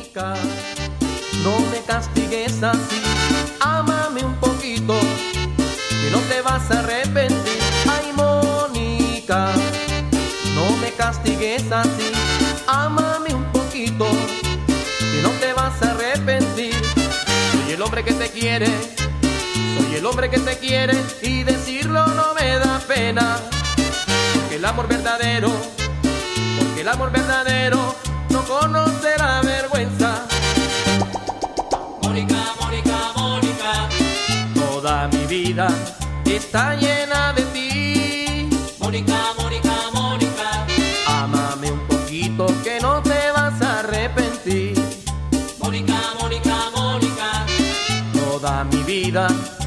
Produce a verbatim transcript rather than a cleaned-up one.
Mónica, no me castigues así, ámame un poquito, que no te vas a arrepentir. Ay, Mónica, no me castigues así, ámame un poquito, que no te vas a arrepentir. Soy el hombre que te quiere, soy el hombre que te quiere, y decirlo no me da pena, porque el amor verdadero, porque el amor verdadero no conoce la vergüenza. Mónica, Mónica, Mónica, Toda mi vida está llena de ti. Mónica, Mónica, Mónica, Ámame un poquito que no te vas a arrepentir. Mónica, Mónica, Mónica, Toda mi vida